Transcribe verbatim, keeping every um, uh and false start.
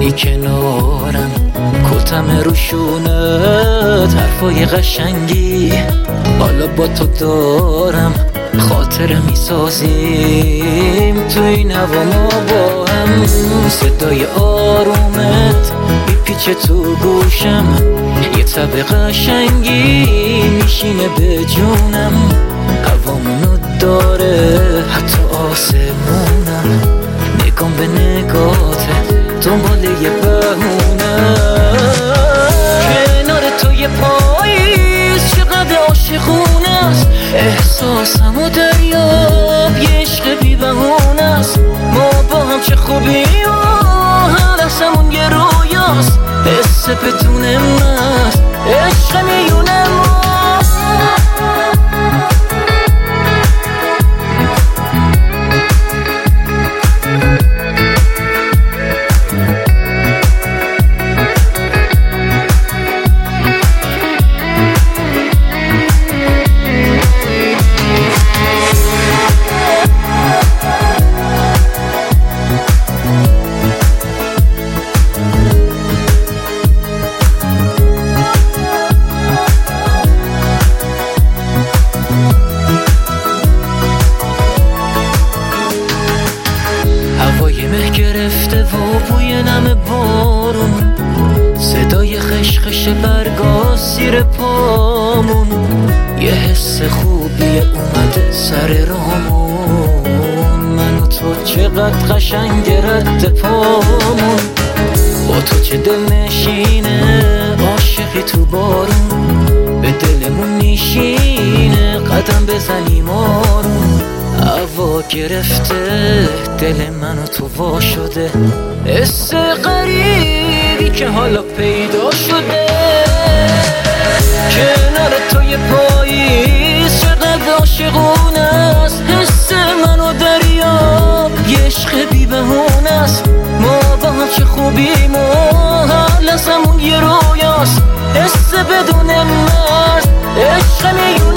بمونی کنارم، کتم روشونت حرفای قشنگی، حالا با تو دارم خاطره میسازیم تو این هوا ما با هم. صدای آرومت میپیچه تو گوشم، یه تب قشنگی میشینه به جونم، هوامونو داره حتی آسمونم، نگام به نگاته دنبال یه بهونه. کنار تو یه پاییز چقدر عاشقونه است، احساسم و دریاب یه عشق بی بهونه است. ما با هم چه خوبی و هر لحظمون یه رویاست، حس بدون مست عشق میونه ماست. هوای مه گرفته و بوی نم بارون، صدای خشخش برگا زیر پامون، یه حس خوبی اومده سر رامون، من و تو چقدر قشنگ رد پامون، با تو چه دل نشینه عاشقی تو بارون، به دلمون میشینه قدم بزنیم آروم. هوا گرفته دل منو تو وا شده، حس غریبی که حالا پیدا شده. کنار تو یه پاییز چقدر عاشقونه است، حس منو دریاب یه عشق بی بهونه است. ما با هم چه خوبیم و هر لحظمون یه رویاست، حس بدون مرز عشق میونه